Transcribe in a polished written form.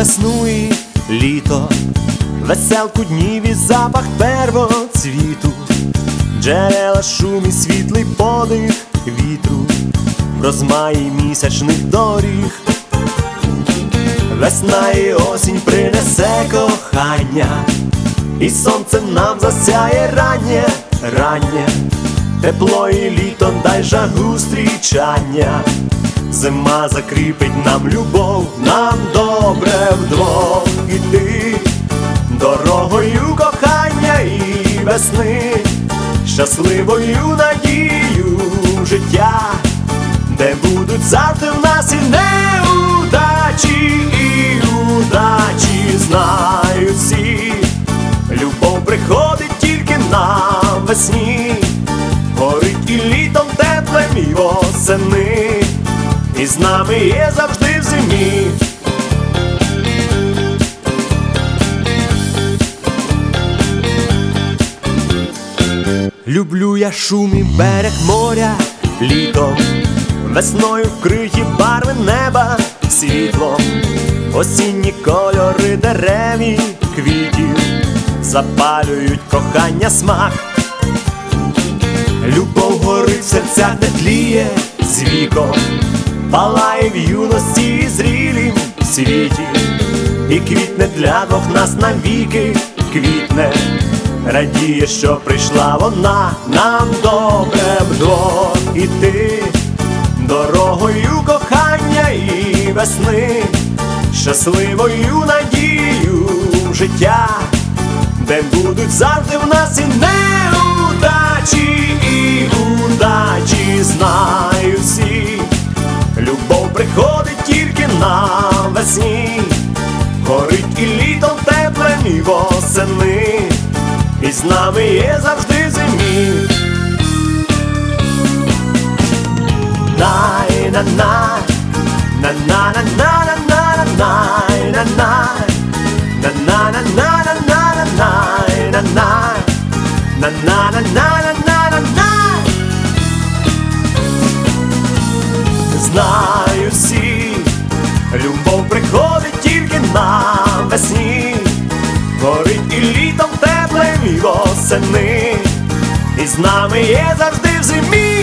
весну і літо, веселку днів і запах первоцвіту, джерела, шум і світлий подих вітру, в розмаї місячних доріг. Весна і осінь принесе кохання, і сонце нам засяє раннє, раннє. Тепло і літо дай жагу зустрічання, зима закріпить нам любов, нам добре вдвох іти дорогою кохання і весни, щасливою надією життя, де будуть завжди в нас і неудачі, і удачі. Знають всі, любов приходить тільки навесні, горить і літом теплем, і восени, і з нами є завжди в зимі. Люблю я шум і берег моря літом, весною вкриті барви неба світлом, осінні кольори дерев і квітів запалюють кохання смак. Любов горить в серцях, не тліє з віком, палає в юності і зрілім світі, і квітне для двох нас навіки, квітне, радіє, що прийшла вона, нам добре вдвох іти дорогою кохання і весни, щасливою надією життя, де будуть завжди в нас і неудачі, і удачі. Знають всі, любов приходить тільки навесні, горить і літом теплем, і восени, і з нами є завжди в зимі. На-на-на, на-на-на-на-на-на-на-на-на, на-на-на-на-на-на-на-на-на-на-на-на-на-на-на. Знаю всі, любов приходить тільки навесні, горить і літом теплем, і восени, і з нами є завжди в зимі.